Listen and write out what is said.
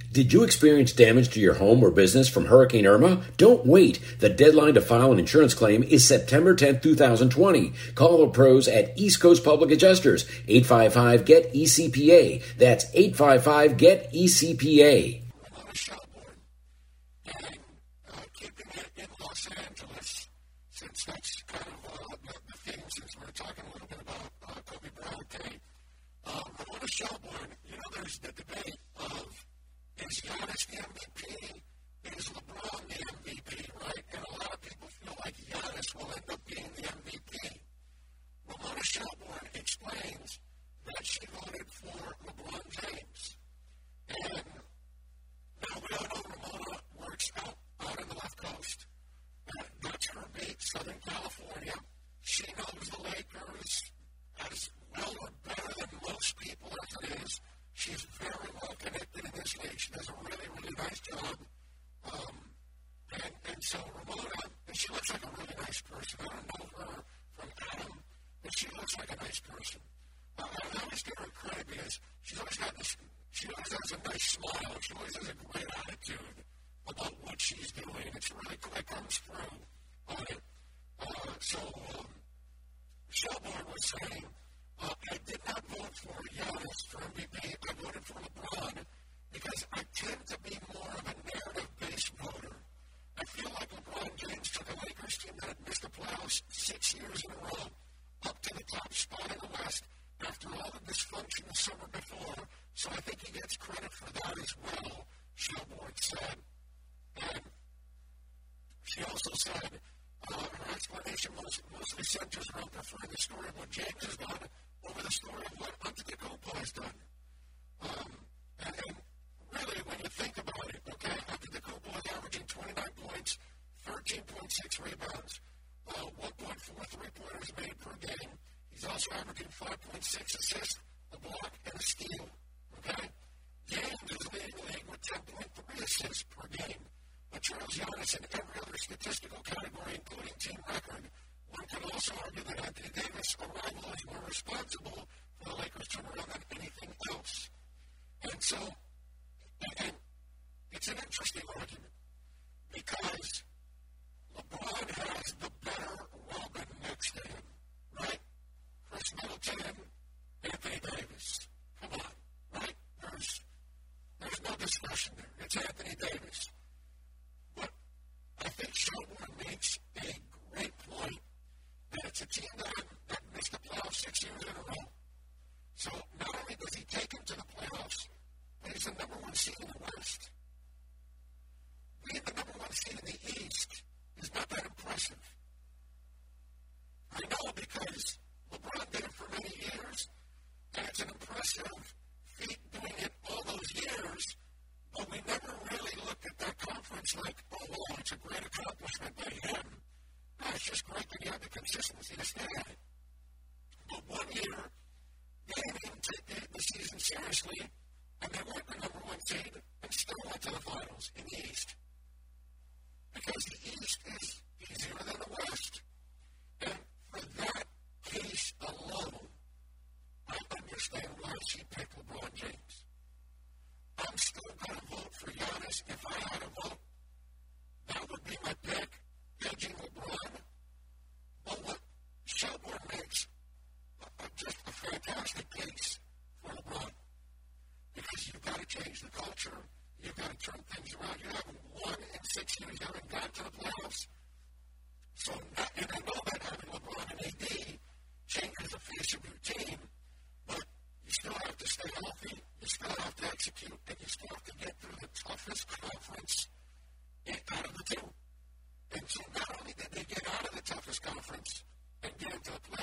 Did you experience damage to your home or business from Hurricane Irma? Don't wait. The deadline to file an insurance claim is September 10th, 2020. Call the pros at East Coast Public Adjusters, 855-GET-ECPA. That's 855-GET-ECPA. Keeping it in Los Angeles, since that's kind of the theme, since we're talking a little bit about Kobe Bryant Day. Ramona Shelburne, there's the debate of, is Giannis the MVP? Is LeBron the MVP, right? And a lot of people feel like Giannis will end up being the MVP. Ramona Shelburne explains that she voted for LeBron James. And now we all know Ramona works out in the left coast. That's her beat, Southern California. She knows the Lakers as well or better than most people as it is. She's very well connected in this league. She does a really, really nice job. And so Ramona, and she looks like a really nice person. I don't know her from Adam, but she looks like a nice person. I always give her credit because she always has a nice smile. She always has a great attitude about what she's doing. It's really quick, comes through on it. Shelburne was saying, I did not vote for Giannis for MVP. I voted for LeBron because I tend to be more of a narrative-based voter. I feel like LeBron James took a Lakers team that had missed the playoffs 6 years in a row up to the top spot in the West after all the dysfunction the summer before. So I think he gets credit for that as well, Shelburne said. And she also said her explanation mostly centers around preferring the story of what James has done over the story of what Antetokounmpo has done. And really, when you think about it, okay, Antetokounmpo is averaging 29 points, 13.6 rebounds, 1.4 three-pointers made per game. He's also averaging 5.6 assists, a block, and a steal. Okay? James is leading the league with 10.3 assists per game. But trails Giannis in every other statistical category, including team record. One can also argue that Anthony Davis' arrival is more responsible for the Lakers' turnaround than anything else. And so, and it's an interesting argument because LeBron has the better Robin next to him, right? Chris Middleton, Anthony Davis. Come on, right? There's no discussion there. It's Anthony Davis. But I think Shelburne makes a great point that it's a team that missed the playoffs 6 years in a row. So not only does he take them to the playoffs, but he's the number one seed in the West. Being the number one seed in the East is not that impressive. I know because LeBron did it for many years, and it's an impressive feat doing it all those years, but we never really looked at that conference like, oh, well, it's a great accomplishment by him. No, it's just great that he had the consistency to stay at it. But 1 year, they didn't take the season seriously, and they weren't the number one seed and still went to the finals in the East. Because the East is easier than the West. And for that case alone, I understand why she picked LeBron James. I'm still going to vote for Giannis. If I had a vote, that would be my pick, edging LeBron. But what Shelburne makes just a fantastic case for LeBron. Because you've got to change the culture. You've got to turn things around. You haven't won in 6 years. You haven't got to the playoffs. So, and I know that having LeBron and AD changes the face of your team, but you still have to stay healthy. You still have to execute, and you still have to get through the toughest conference out of the two. And so not only did they get out of the toughest conference and get into the playoffs,